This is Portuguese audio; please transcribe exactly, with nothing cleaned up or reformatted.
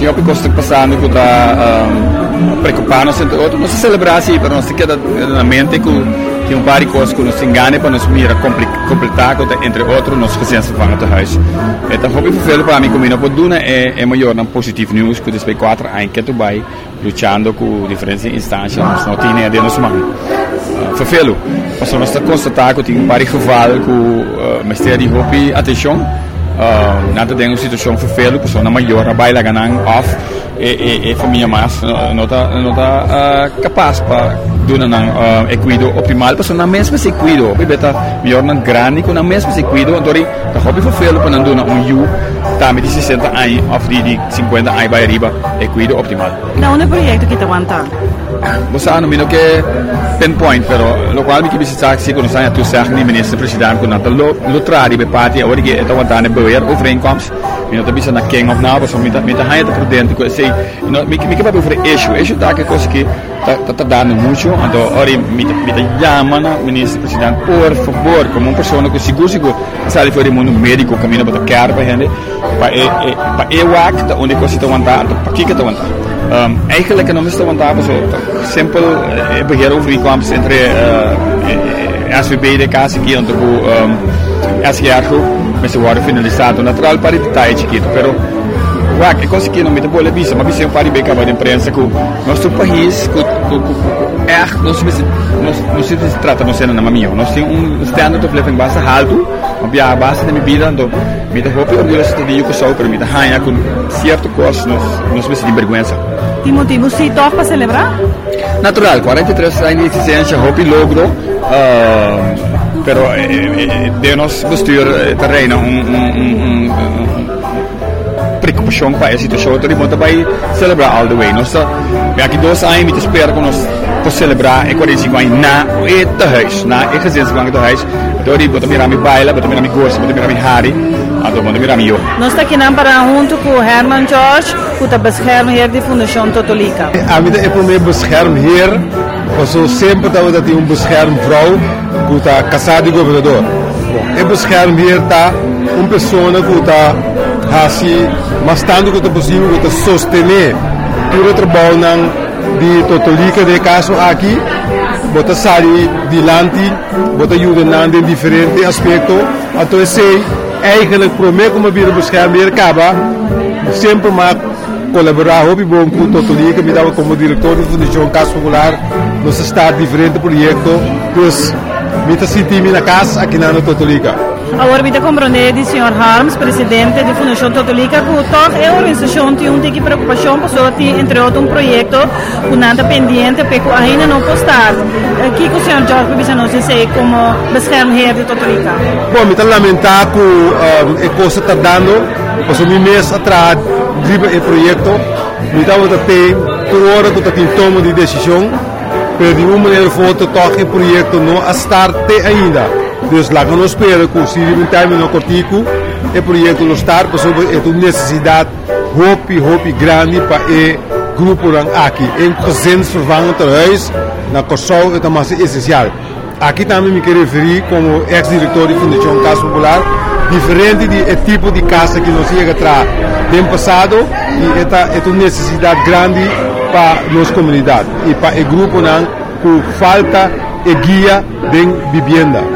Eu que estou passando que está um, preocupado entre outros, não se celebrar assim, mas não se queda na mente que que um par de coisas que nos engane para nos mira completar entre outros nos recentes van te huis. Então, hobby vervelho para mim como não pode doen é é maior na positivo news que desde quatro anos que tu vai lutando com diferentes instâncias nos notinha de nos man. Vervelho, passou nós constatar que tem um par de geval que o mistério de hobby atenção. Uh, nada de uma situação vervelho, pessoa na maior na baila ganhando off e e e família mais não tá não tá uh, capaz para dar um uh, equilíbrio optimal, pessoa na mesma se equilíbrio, bebeta melhor na grande com na mesma se equilíbrio, então aí tá hobby vervelho para não dar um you tá me de sessenta anos off de cinquenta anos vai arriba equilíbrio optimal. Não é um projeto que te aguenta. Você não me que pinpoint, pero lo qual mi que bisa si con sai tu sa ni ministro presidente con nato lo lo trari be party ora che sta guardando bewer overeenkomst mi non bisa na king of now so mi ta mi ta hai ta prudente ko sei no mi mi che va over issue issue da che cosa che sta sta dando mucho ando ora mi mi ta chiamano ministro presidente por favor come un persona che sicuro sicuro sai fuori mondo medico cammino per care per gente pa e pa e wak da onde cosa sta guardando pa che sta guardando Um, eigenlijk não me estou mandando so simpel uh, beheer overeenkomst entre uh, S V B de caso aqui onde o S G R groep mas o worden finalizado natural para detalhes aqui pero wa que coisa que não me deu visa mas você para bem acabar de imprensa que nosso país que é não se não se trata não sendo na minha nós tem um standard of living base alto obvia a base da minha vida então me deu hope eu estou de que só permite ganhar com certo custo nós nós se de vergonha. Tem motivo sim top para celebrar? Natural, quarenta e três anos de existência, hope logro, uh, pero eh, eh, de nós vestir terreno um, um, um, um preocupação para esse show, então nós vai celebrar all the way. Nós aqui dois anos me espera que nós para celebrar e quarenta e cinco anos na e de huis, na e gezinsbank de huis. Então eu vou mirar me baila, vou mirar me gosto, vou mirar me hari, então vou mirar me eu. Nós está aqui na para junto com o Herman George, que está beschermheer de Fundação Totolica. A vida é para mim beschermheer, porque sempre estava a ter um beschermvrouw que está casado com o governador. É beschermheer está uma pessoa que está assim, mas tanto que é possível que está sostener todo o trabalho de Totolica de caso aqui. Bota sair dilante, bota ajuda em diferentes aspectos. Então, sei, eigenlijk para mim, como a vida beschermheer acaba, sempre mais colaborar hobby bom com o Totolica, me dava como diretor da Fundação Casa Popular, nos está diferente projeto, pues me está sentindo na casa aqui na Totolica. Agora me compreender de senhor Harms, presidente da Fundação Totolica, que toda a organização tem uma preocupação para ter entre outros um projeto que nada pendente, porque ainda não pode estar. Aqui que o senhor Jorge bisa nos dizer como beschermheer de Totolica. Bom, me está lamentar que um, a coisa está dando, porque um mês atrás driva o projeto, me estava a ter por hora que está em toma de decisão, mas de uma maneira ou outra toca o projeto não está até ainda. Dus lá que nós esperamos que se um término cortico, o projeto não está, porque é uma necessidade hope, hope grande para o grupo aqui. Em gezinsvervangend terhuis, na Kosovo é mais essencial. Aqui também me quero referir como ex-diretor da Fundação Casa Popular, diferente do tipo de casa que nós chega atrás do passado, e esta é uma necessidade grande para a nossa comunidade e para o grupo que falta e guia de vivienda.